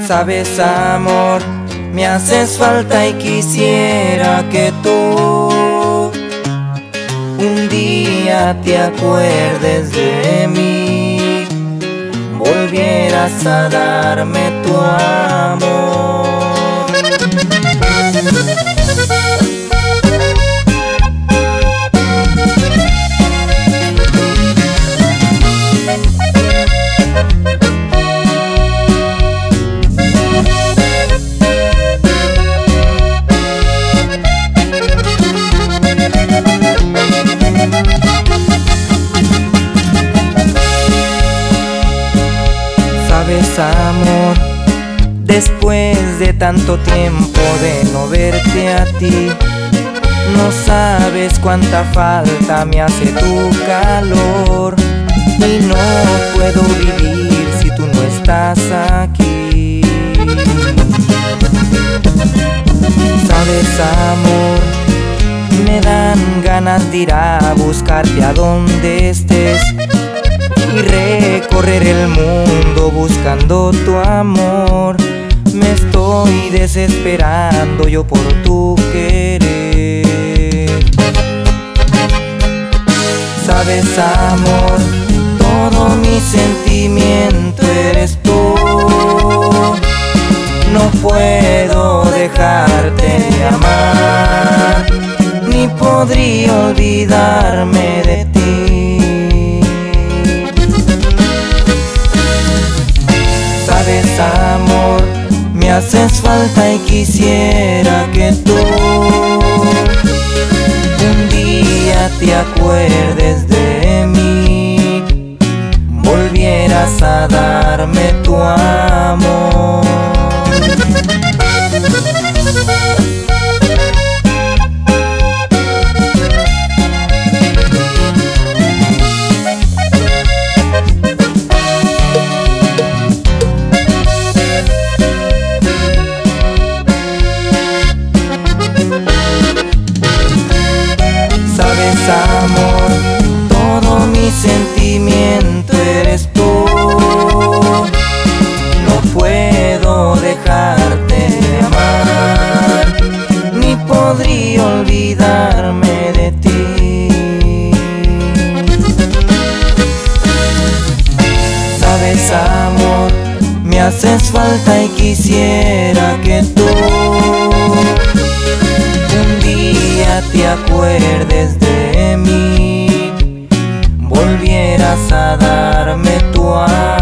Sabes, amor, me haces falta y quisiera que tú un día te acuerdes de mí, volvieras a darme tu amor. Sabes, amor, después de tanto tiempo de no verte a ti, no sabes cuánta falta me hace tu calor, y no puedo vivir si tú no estás aquí. Sabes, amor, me dan ganas de ir a buscarte a donde estés y recorrer el mundo buscando tu amor. Me estoy desesperando yo por tu querer. Sabes, amor, todo mi sentimiento eres tú. No puedo dejarte de amar, ni podría olvidarme de ti. Sabes, amor, me haces falta y quisiera que tú un día te acuerdes de mí, volvieras a darme tu amor. Sabes, amor, todo mi sentimiento eres tú. No puedo dejarte de amar, ni podría olvidarme de ti. Sabes, amor, me haces falta y quisiera que tú un día te acuerdes de mí, volvieras a darme tu amor.